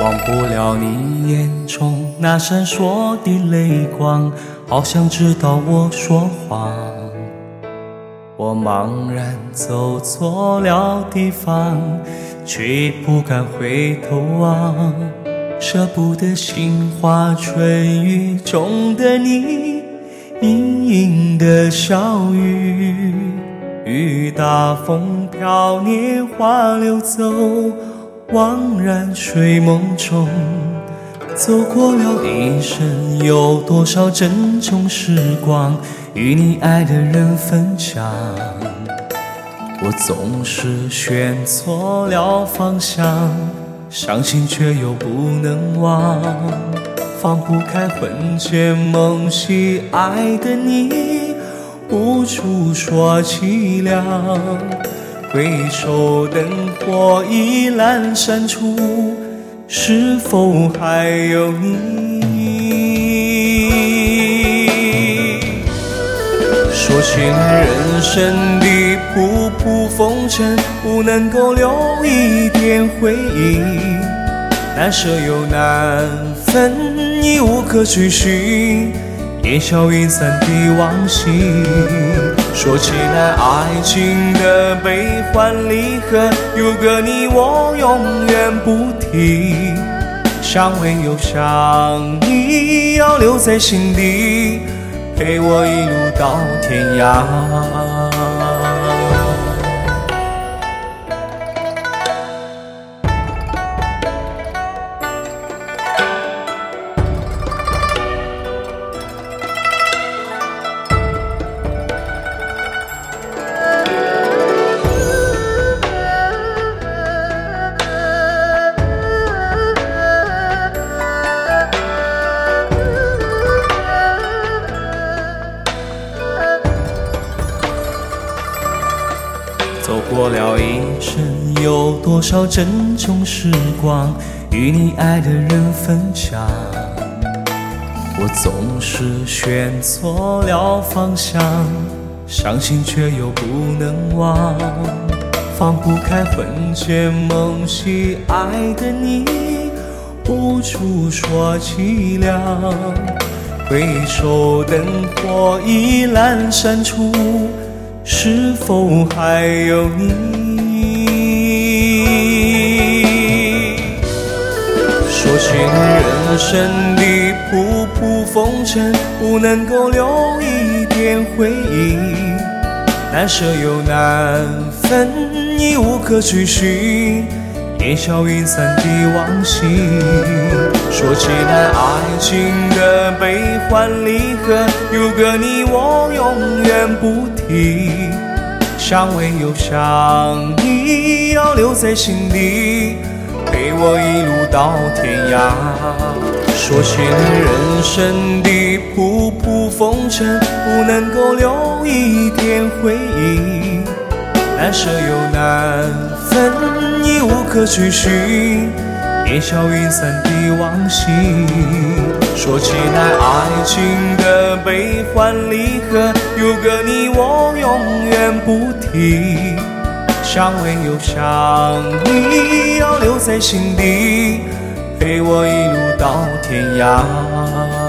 忘不了你眼中那闪烁的泪光，好像知道我说谎。我茫然走错了地方，却不敢回头望，舍不得杏花春雨中的你，盈盈的笑语。雨打风飘，年华流走，惘然睡梦中，走过了一生，有多少珍重时光与你爱的人分享。我总是选错了方向，伤心却又不能忘，放不开魂牵梦系爱的你，无处说凄凉。回首灯火已阑珊处，是否还有你？说起来人生的仆仆风尘，不能够留一点回忆，难舍又难分，已无可追寻，烟消云散的往昔。说起来爱情的悲欢离合，有个你我永远不提，想问又想你，要留在心底，陪我一路到天涯。走过了一生，有多少珍重时光与你爱的人分享。我总是选错了方向，伤心却又不能忘，放不开魂牵梦系爱的你，无处说凄凉。回首灯火已阑珊处，是否还有你？说起来人生的仆仆风尘，不能够留一点回忆，难舍又难分，已无可追寻，烟消云散的往昔。说起来爱情的悲欢离合，有个你我永远不提，想问又想你，要留在心底，陪我一路到天涯。说起来人生的仆仆风尘，不能够留一点回忆，难舍又难分，已无可追寻，烟消云散的往昔。说起来爱情的悲欢离合，有个你我永远不提，想问又想你，要留在心底，陪我一路到天涯。